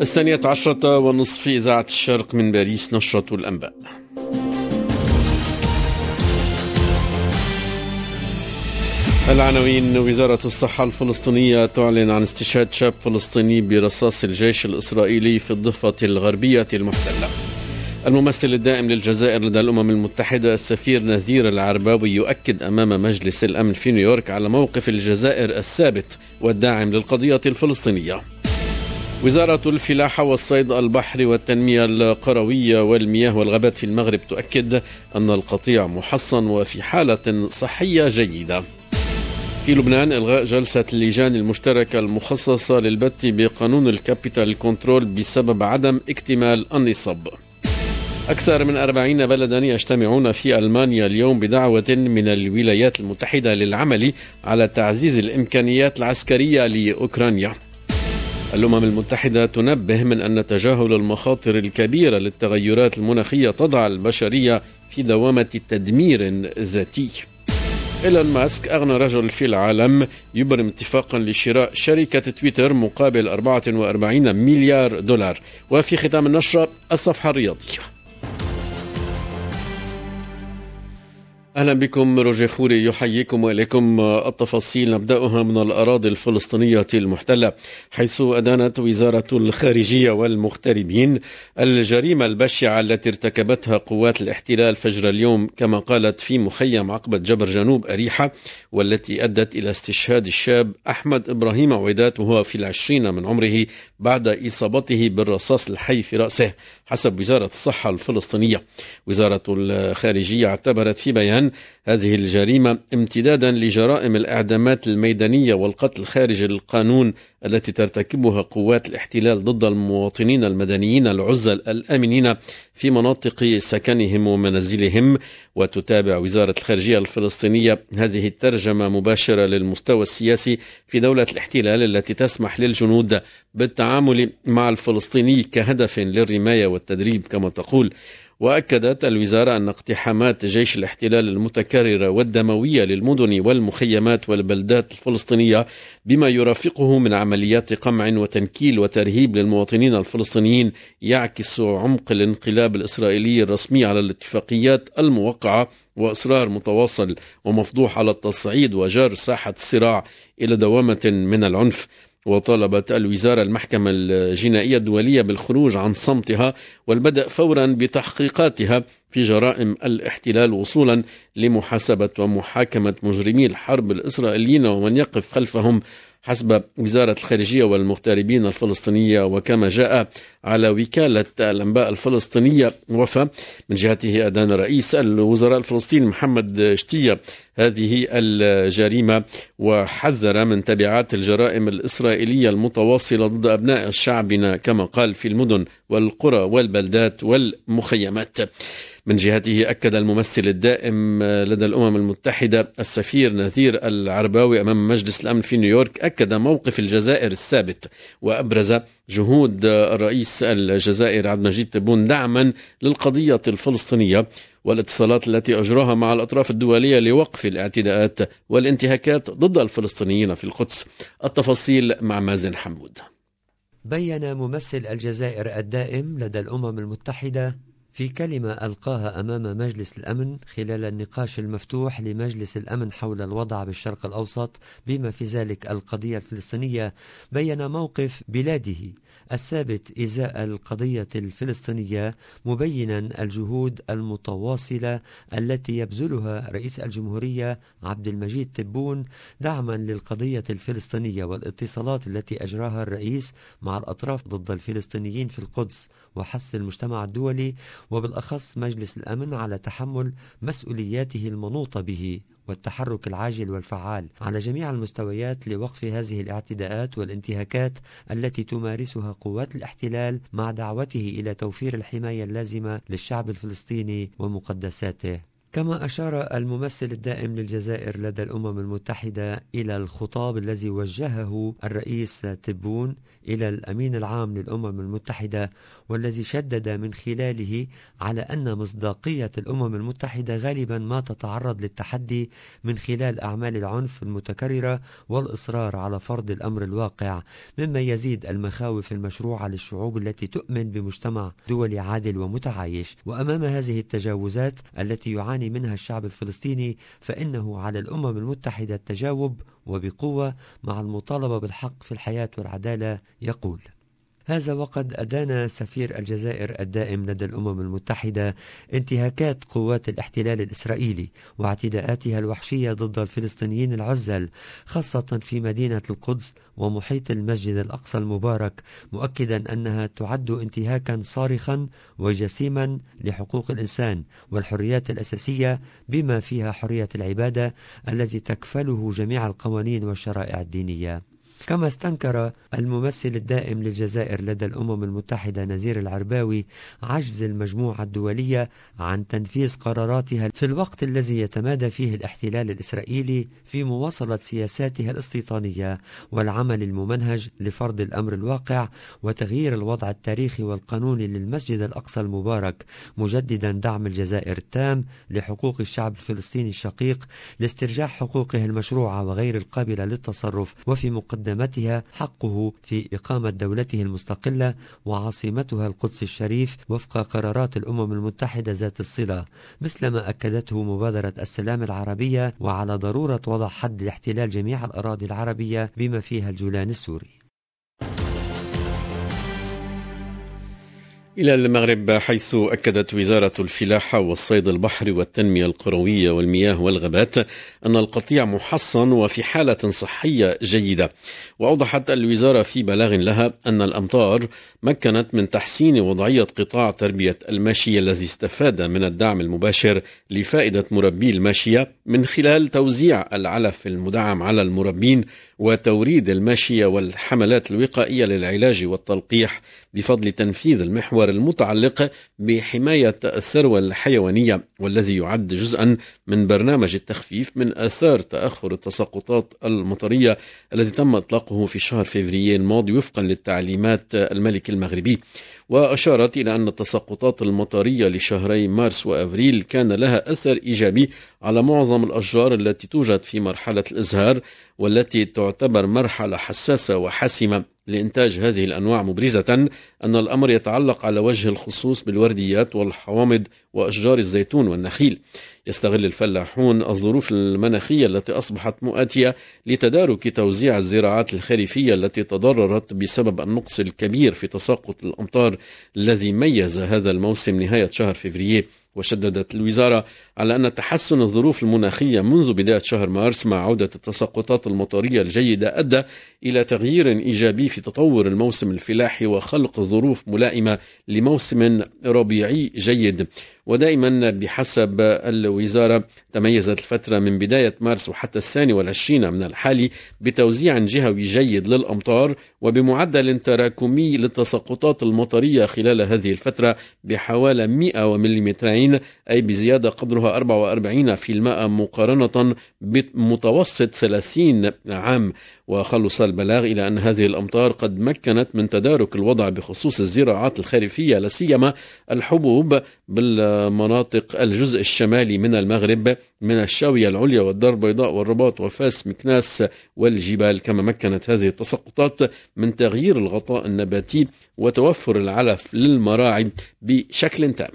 12:30 إذاعة الشرق من باريس، نشرة الأنباء. العناوين: وزارة الصحة الفلسطينية تعلن عن استشهاد شاب فلسطيني برصاص الجيش الإسرائيلي في الضفة الغربية المحتلة. الممثل الدائم للجزائر لدى الأمم المتحدة السفير نذير العرباوي يؤكد أمام مجلس الأمن في نيويورك على موقف الجزائر الثابت والداعم للقضية الفلسطينية. وزارة الفلاحة والصيد البحري والتنمية القروية والمياه والغابات في المغرب تؤكد أن القطيع محصن وفي حالة صحية جيدة. في لبنان إلغاء جلسة اللجان المشتركة المخصصة للبت بقانون الكابيتال كنترول بسبب عدم اكتمال النصاب. أكثر من 40 بلدا يجتمعون في ألمانيا اليوم بدعوة من الولايات المتحدة للعمل على تعزيز الإمكانيات العسكرية لأوكرانيا. الأمم المتحدة تنبه من أن تجاهل المخاطر الكبيرة للتغيرات المناخية تضع البشرية في دوامة تدمير ذاتي. إيلون ماسك أغنى رجل في العالم يبرم اتفاقا لشراء شركة تويتر مقابل 44 مليار دولار. وفي ختام النشرة الصفحة الرياضية. أهلا بكم، روجي خوري يحييكم وإليكم التفاصيل. نبدأها من الأراضي الفلسطينية المحتلة، حيث أدانت وزارة الخارجية والمغتربين الجريمة البشعة التي ارتكبتها قوات الاحتلال فجر اليوم، كما قالت، في مخيم عقبة جبر جنوب أريحة، والتي أدت إلى استشهاد الشاب أحمد إبراهيم عويدات وهو في 20 من عمره بعد إصابته بالرصاص الحي في رأسه، حسب وزارة الصحة الفلسطينية. وزارة الخارجية اعتبرت في بيان هذه الجريمة امتدادا لجرائم الإعدامات الميدانية والقتل خارج القانون التي ترتكبها قوات الاحتلال ضد المواطنين المدنيين العزل الآمنين في مناطق سكنهم ومنازلهم. وتتابع وزارة الخارجية الفلسطينية هذه الترجمة مباشرة للمستوى السياسي في دولة الاحتلال التي تسمح للجنود بالتعامل مع الفلسطيني كهدف للرماية والتدريب كما تقول. وأكدت الوزارة أن اقتحامات جيش الاحتلال المتكررة والدموية للمدن والمخيمات والبلدات الفلسطينية بما يرافقه من عمليات قمع وتنكيل وترهيب للمواطنين الفلسطينيين يعكس عمق الانقلاب الإسرائيلي الرسمي على الاتفاقيات الموقعة وإصرار متواصل ومفضوح على التصعيد وجر ساحة الصراع إلى دوامة من العنف. وطالبت الوزارة المحكمة الجنائية الدولية بالخروج عن صمتها والبدء فورا بتحقيقاتها في جرائم الاحتلال وصولا لمحاسبة ومحاكمة مجرمي الحرب الإسرائيليين ومن يقف خلفهم، حسب وزارة الخارجية والمغتربين الفلسطينية. وكما جاء على وكالة الأنباء الفلسطينية وفا، من جهته أدان رئيس الوزراء الفلسطيني محمد شتية هذه الجريمة وحذر من تبعات الجرائم الإسرائيلية المتواصلة ضد أبناء شعبنا كما قال في المدن والقرى والبلدات والمخيمات. من جهته أكد الممثل الدائم لدى الأمم المتحدة السفير نذير العرباوي أمام مجلس الأمن في نيويورك، أكد موقف الجزائر الثابت وأبرز جهود الرئيس الجزائري عبد المجيد تبون دعما للقضية الفلسطينية والاتصالات التي أجراها مع الأطراف الدولية لوقف الاعتداءات والانتهاكات ضد الفلسطينيين في القدس. التفاصيل مع مازن حمود. بيّن ممثل الجزائر الدائم لدى الأمم المتحدة في كلمة ألقاها أمام مجلس الأمن خلال النقاش المفتوح لمجلس الأمن حول الوضع بالشرق الأوسط بما في ذلك القضية الفلسطينية، بيّن موقف بلاده الثابت إزاء القضية الفلسطينية، مبينا الجهود المتواصلة التي يبذلها رئيس الجمهورية عبد المجيد تبون دعما للقضية الفلسطينية والاتصالات التي أجراها الرئيس مع الأطراف ضد الفلسطينيين في القدس، وحث المجتمع الدولي وبالأخص مجلس الأمن على تحمل مسؤولياته المنوطة به والتحرك العاجل والفعال على جميع المستويات لوقف هذه الاعتداءات والانتهاكات التي تمارسها قوات الاحتلال، مع دعوته إلى توفير الحماية اللازمة للشعب الفلسطيني ومقدساته. كما أشار الممثل الدائم للجزائر لدى الأمم المتحدة إلى الخطاب الذي وجهه الرئيس تبون إلى الأمين العام للأمم المتحدة، والذي شدد من خلاله على أن مصداقية الأمم المتحدة غالبا ما تتعرض للتحدي من خلال أعمال العنف المتكررة والإصرار على فرض الأمر الواقع، مما يزيد المخاوف المشروعة للشعوب التي تؤمن بمجتمع دولي عادل ومتعايش. وأمام هذه التجاوزات التي يعاني منها الشعب الفلسطيني، فإنه على الأمم المتحدة التجاوب وبقوة مع المطالبة بالحق في الحياة والعدالة. يقول: هذا وقد أدان سفير الجزائر الدائم لدى الأمم المتحدة انتهاكات قوات الاحتلال الإسرائيلي واعتداءاتها الوحشية ضد الفلسطينيين العزل، خاصة في مدينة القدس ومحيط المسجد الأقصى المبارك، مؤكدا أنها تعد انتهاكا صارخا وجسيما لحقوق الإنسان والحريات الأساسية بما فيها حرية العبادة التي تكفله جميع القوانين والشرائع الدينية. كما استنكر الممثل الدائم للجزائر لدى الأمم المتحدة نزير العرباوي عجز المجموعة الدولية عن تنفيذ قراراتها في الوقت الذي يتمادى فيه الاحتلال الإسرائيلي في مواصلة سياساتها الاستيطانية والعمل الممنهج لفرض الأمر الواقع وتغيير الوضع التاريخي والقانوني للمسجد الأقصى المبارك، مجددا دعم الجزائر التام لحقوق الشعب الفلسطيني الشقيق لاسترجاع حقوقه المشروعة وغير القابلة للتصرف، وفي مقدمتها حقه في إقامة دولته المستقلة وعاصمتها القدس الشريف وفق قرارات الأمم المتحدة ذات الصلة، مثلما أكدته مبادرة السلام العربية، وعلى ضرورة وضع حد لاحتلال جميع الأراضي العربية بما فيها الجولان السوري. إلى المغرب، حيث أكدت وزارة الفلاحة والصيد البحري والتنمية القروية والمياه والغابات أن القطيع محصن وفي حالة صحية جيدة. وأوضحت الوزارة في بلاغ لها أن الأمطار مكنت من تحسين وضعية قطاع تربية الماشية الذي استفاد من الدعم المباشر لفائدة مربي الماشية من خلال توزيع العلف المدعم على المربين وتوريد الماشية والحملات الوقائية للعلاج والتلقيح بفضل تنفيذ المحور المتعلق بحماية الثروة الحيوانية، والذي يعد جزءا من برنامج التخفيف من آثار تأخر التساقطات المطرية الذي تم إطلاقه في شهر فبراير الماضي وفقا للتعليمات الملك المغربي. وأشارت إلى أن التساقطات المطرية لشهري مارس وأبريل كان لها أثر إيجابي على معظم الأشجار التي توجد في مرحلة الإزهار، والتي تعتبر مرحلة حساسة وحاسمة لإنتاج هذه الأنواع، مبرزة أن الأمر يتعلق على وجه الخصوص بالورديات والحوامض وأشجار الزيتون والنخيل. يستغل الفلاحون الظروف المناخية التي أصبحت مؤاتية لتدارك توزيع الزراعات الخريفية التي تضررت بسبب النقص الكبير في تساقط الأمطار الذي ميز هذا الموسم نهاية شهر فبراير. وشددت الوزارة على أن تحسن الظروف المناخية منذ بداية شهر مارس مع عودة التساقطات المطرية الجيدة أدى إلى تغيير إيجابي في تطور الموسم الفلاحي وخلق ظروف ملائمة لموسم ربيعي جيد. ودائما بحسب الوزارة تميزت الفترة من بداية مارس وحتى 22 من الحالي بتوزيع جهوي جيد للأمطار وبمعدل تراكمي للتساقطات المطرية خلال هذه الفترة بحوالي 100 ملم، أي بزيادة قدرها 44% مقارنة بمتوسط 30 عام. وخلص البلاغ إلى أن هذه الأمطار قد مكنت من تدارك الوضع بخصوص الزراعات الخريفية لا سيما الحبوب بالمناطق الجزء الشمالي من المغرب من الشاوية العليا والدار البيضاء والرباط وفاس مكناس والجبال، كما مكنت هذه التساقطات من تغيير الغطاء النباتي وتوفر العلف للمراعي بشكل تام.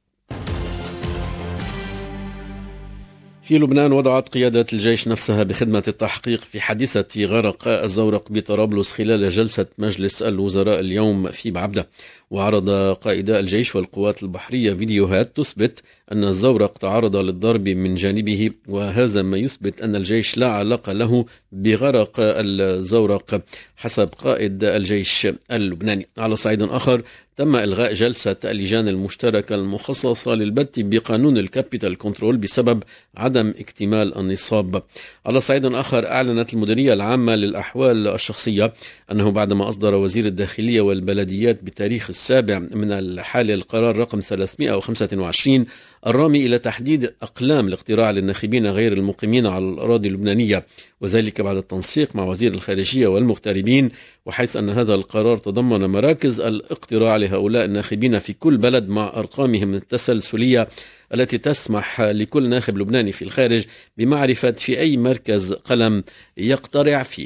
في لبنان، وضعت قيادة الجيش نفسها بخدمة التحقيق في حادثة غرق الزورق بطرابلس خلال جلسة مجلس الوزراء اليوم في بعبدة. وعرض قائدا الجيش والقوات البحرية فيديوهات تثبت أن الزورق تعرض للضرب من جانبه، وهذا ما يثبت أن الجيش لا علاقة له بغرق الزورق حسب قائد الجيش اللبناني. على صعيد آخر، تم إلغاء جلسة اللجان المشتركة المخصصة للبت بقانون الكابيتال كنترول بسبب عدم اكتمال النصاب. على صعيد آخر، أعلنت المديرية العامة للأحوال الشخصية أنه بعدما أصدر وزير الداخلية والبلديات بتاريخ 7 من الحالي القرار رقم 325 الرامي إلى تحديد أقلام الاقتراع للناخبين غير المقيمين على الأراضي اللبنانية، وذلك بعد التنسيق مع وزير الخارجية والمغتربين، وحيث أن هذا القرار تضمن مراكز الاقتراع لهؤلاء الناخبين في كل بلد مع أرقامهم التسلسلية التي تسمح لكل ناخب لبناني في الخارج بمعرفة في أي مركز قلم يقترع فيه.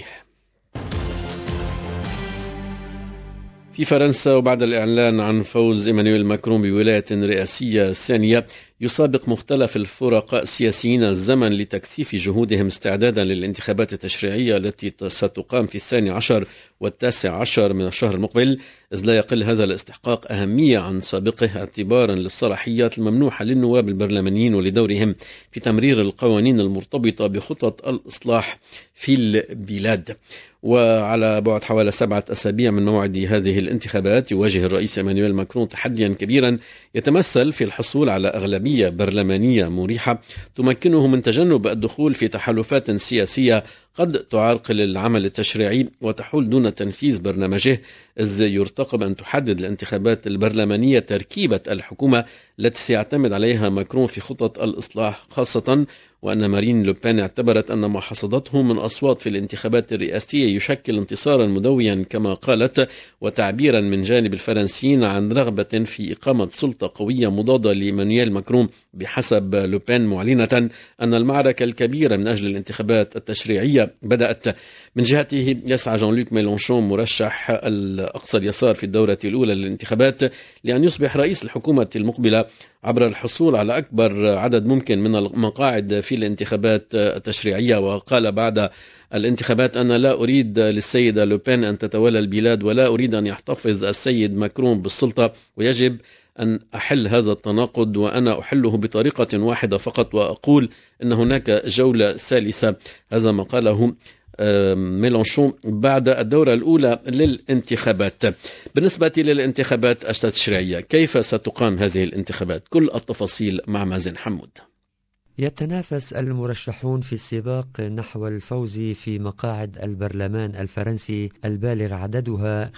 في فرنسا، وبعد الإعلان عن فوز إيمانويل ماكرون بولاية رئاسية ثانية، يسابق مختلف الفرقاء السياسيين الزمن لتكثيف جهودهم استعدادا للانتخابات التشريعية التي ستقام في 12 و19 من الشهر المقبل، إذ لا يقل هذا الاستحقاق أهمية عن سابقه اعتبارا للصلاحيات الممنوحة للنواب البرلمانيين ولدورهم في تمرير القوانين المرتبطة بخطط الإصلاح في البلاد. وعلى بعد حوالي 7 أسابيع من موعد هذه الانتخابات، يواجه الرئيس إيمانويل ماكرون تحديا كبيرا يتمثل في الحصول على أغلبية برلمانية مريحة تمكنه من تجنب الدخول في تحالفات سياسية قد تعرقل العمل التشريعي وتحول دون تنفيذ برنامجه، إذ يرتقب أن تحدد الانتخابات البرلمانية تركيبة الحكومة التي سيعتمد عليها ماكرون في خطط الإصلاح، خاصة وأن مارين لوبان اعتبرت أن ما حصدته من أصوات في الانتخابات الرئاسية يشكل انتصارا مدويا كما قالت، وتعبيرا من جانب الفرنسيين عن رغبة في إقامة سلطة قوية مضادة لإيمانويل ماكرون، بحسب لوبان معلنة أن المعركة الكبيرة من أجل الانتخابات التشريعية بدأت. من جهته يسعى جان لوك ميلانشون مرشح الأقصى اليسار في الدورة الأولى للانتخابات لأن يصبح رئيس الحكومة المقبلة عبر الحصول على أكبر عدد ممكن من المقاعد في الانتخابات التشريعية. وقال بعد الانتخابات: أنا لا أريد للسيدة لوبان أن تتولى البلاد، ولا أريد أن يحتفظ السيد ماكرون بالسلطة، ويجب أن أحل هذا التناقض، وأنا أحله بطريقة واحدة فقط، وأقول أن هناك جولة ثالثة. هذا ما قاله ميلانشون بعد الدورة الأولى للانتخابات. بالنسبة للانتخابات التشريعية، كيف ستقام هذه الانتخابات؟ كل التفاصيل مع مازن حمود. يتنافس المرشحون في السباق نحو الفوز في مقاعد البرلمان الفرنسي البالغ عددها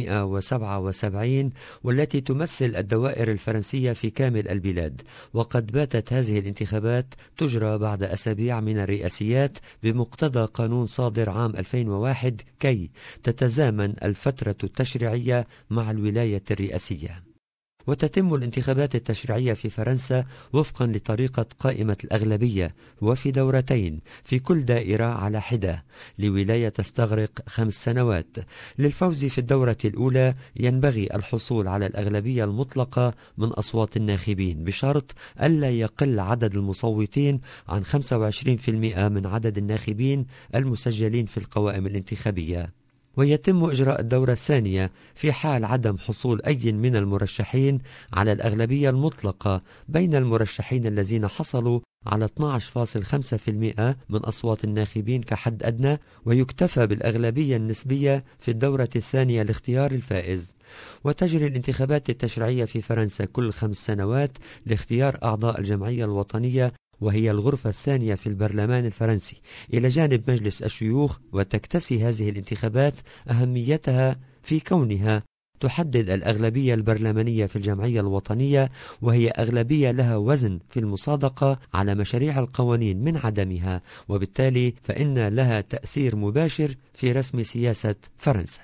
577، والتي تمثل الدوائر الفرنسية في كامل البلاد. وقد باتت هذه الانتخابات تجرى بعد أسابيع من الرئاسيات بمقتضى قانون صادر عام 2001 كي تتزامن الفترة التشريعية مع الولاية الرئاسية. وتتم الانتخابات التشريعية في فرنسا وفقا لطريقة قائمة الأغلبية، وفي دورتين في كل دائرة على حدة، لولاية تستغرق 5 سنوات. للفوز في الدورة الأولى ينبغي الحصول على الأغلبية المطلقة من أصوات الناخبين، بشرط ألا يقل عدد المصوتين عن 25% من عدد الناخبين المسجلين في القوائم الانتخابية. ويتم إجراء الدورة الثانية في حال عدم حصول أي من المرشحين على الأغلبية المطلقة بين المرشحين الذين حصلوا على 12.5% من أصوات الناخبين كحد أدنى، ويكتفى بالأغلبية النسبية في الدورة الثانية لاختيار الفائز. وتجري الانتخابات التشريعية في فرنسا كل 5 سنوات لاختيار أعضاء الجمعية الوطنية، وهي الغرفة الثانية في البرلمان الفرنسي، إلى جانب مجلس الشيوخ. وتكتسي هذه الانتخابات أهميتها في كونها تحدد الأغلبية البرلمانية في الجمعية الوطنية، وهي أغلبية لها وزن في المصادقة على مشاريع القوانين من عدمها، وبالتالي فإن لها تأثير مباشر في رسم سياسة فرنسا.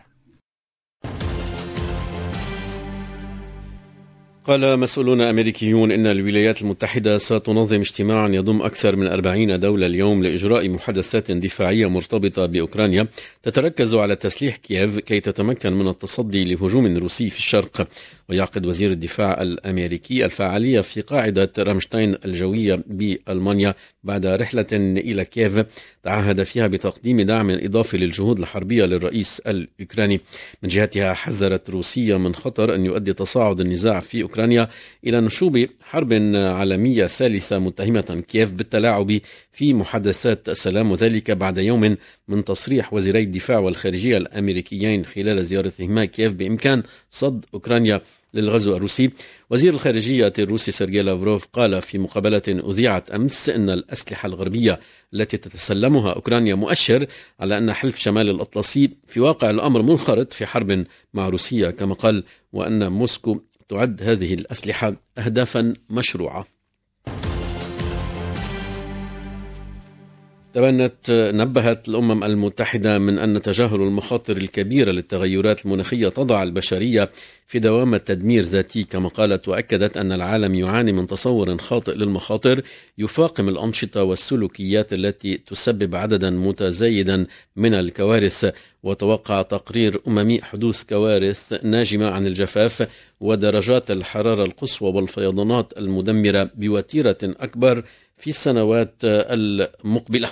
قال مسؤولون أمريكيون إن الولايات المتحدة ستنظم اجتماعا يضم أكثر من 40 دولة اليوم لإجراء محادثات دفاعية مرتبطة بأوكرانيا تتركز على تسليح كييف كي تتمكن من التصدي لهجوم روسي في الشرق. ويعقد وزير الدفاع الأمريكي الفعالية في قاعدة رامشتاين الجوية بألمانيا بعد رحلة إلى كييف تعهد فيها بتقديم دعم إضافي للجهود الحربية للرئيس الأوكراني. من جهتها حذرت روسيا من خطر أن يؤدي تصاعد النزاع في أوكرانيا إلى نشوب حرب عالمية ثالثة، متهمة كييف بالتلاعب في محادثات السلام، وذلك بعد يوم من تصريح وزيري الدفاع والخارجية الأمريكيين خلال زيارتهما كييف بإمكان صد أوكرانيا للغزو الروسي. وزير الخارجية الروسي سيرجي لافروف قال في مقابلة أذيعت أمس أن الأسلحة الغربية التي تتسلمها أوكرانيا مؤشر على أن حلف شمال الأطلسي في واقع الأمر منخرط في حرب مع روسيا، كما قال وأن موسكو تعد هذه الأسلحة أهدافا مشروعة. نبهت الأمم المتحدة من أن تجاهل المخاطر الكبيرة للتغيرات المناخية تضع البشرية في دوامة تدمير ذاتي كما قالت، وأكدت أن العالم يعاني من تصور خاطئ للمخاطر يفاقم الأنشطة والسلوكيات التي تسبب عددا متزايدا من الكوارث. وتوقع تقرير أممي حدوث كوارث ناجمة عن الجفاف ودرجات الحرارة القصوى والفيضانات المدمرة بوتيرة أكبر في السنوات المقبلة.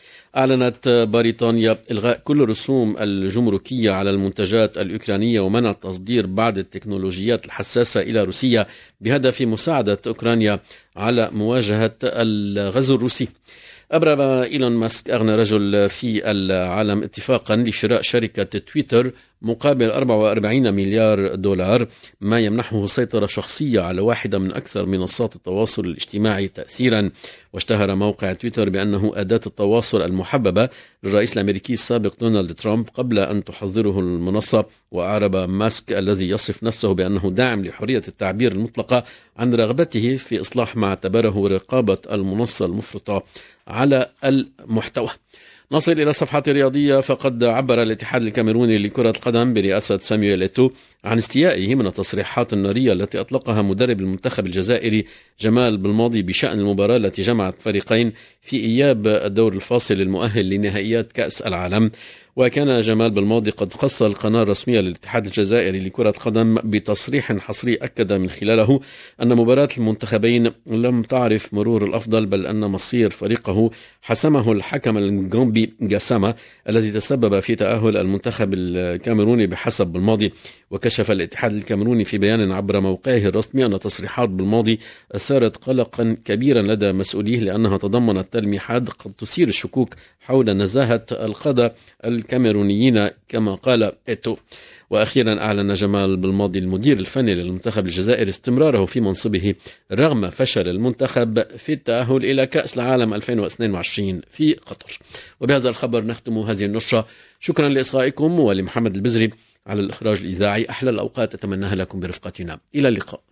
أعلنت بريطانيا إلغاء كل الرسوم الجمركية على المنتجات الأوكرانية ومنع التصدير بعض التكنولوجيات الحساسة إلى روسيا بهدف مساعدة أوكرانيا على مواجهة الغزو الروسي. أبرم إيلون ماسك أغنى رجل في العالم اتفاقا لشراء شركة تويتر مقابل 44 مليار دولار، ما يمنحه سيطرة شخصية على واحدة من أكثر منصات التواصل الاجتماعي تأثيرا. واشتهر موقع تويتر بأنه أداة التواصل المحببة للرئيس الأمريكي السابق دونالد ترامب قبل أن تحظره المنصة. وأعرب ماسك الذي يصف نفسه بأنه داعم لحرية التعبير المطلقة عن رغبته في إصلاح ما اعتبره رقابة المنصة المفرطة على المحتوى. نصل إلى صفحة رياضية، فقد عبر الاتحاد الكاميروني لكرة القدم برئاسة سامويل إيتو عن استيائه من التصريحات النارية التي أطلقها مدرب المنتخب الجزائري جمال بالماضي بشأن المباراة التي جمعت فريقين في إياب الدور الفاصل المؤهل لنهائيات كأس العالم. وكان جمال بالماضي قد خص القناة الرسمية للاتحاد الجزائري لكرة القدم بتصريح حصري أكد من خلاله أن مباراة المنتخبين لم تعرف مرور الأفضل، بل أن مصير فريقه حسمه الحكم الغامبي جاساما الذي تسبب في تأهل المنتخب الكاميروني بحسب بالماضي. وكشف الاتحاد الكاميروني في بيان عبر موقعه الرسمي أن تصريحات بالماضي أثارت قلقا كبيرا لدى مسؤوليه لأنها تضمنت تلميحات قد تثير الشكوك حول نزاهة القادة الكاميرونيين كما قال إيتو. وأخيرا أعلن جمال بالماضي المدير الفني للمنتخب الجزائري استمراره في منصبه رغم فشل المنتخب في التأهل إلى كأس العالم 2022 في قطر. وبهذا الخبر نختم هذه النشرة. شكرا لإصغائكم ولمحمد البزري على الإخراج الإذاعي. أحلى الأوقات أتمناها لكم برفقتنا. إلى اللقاء.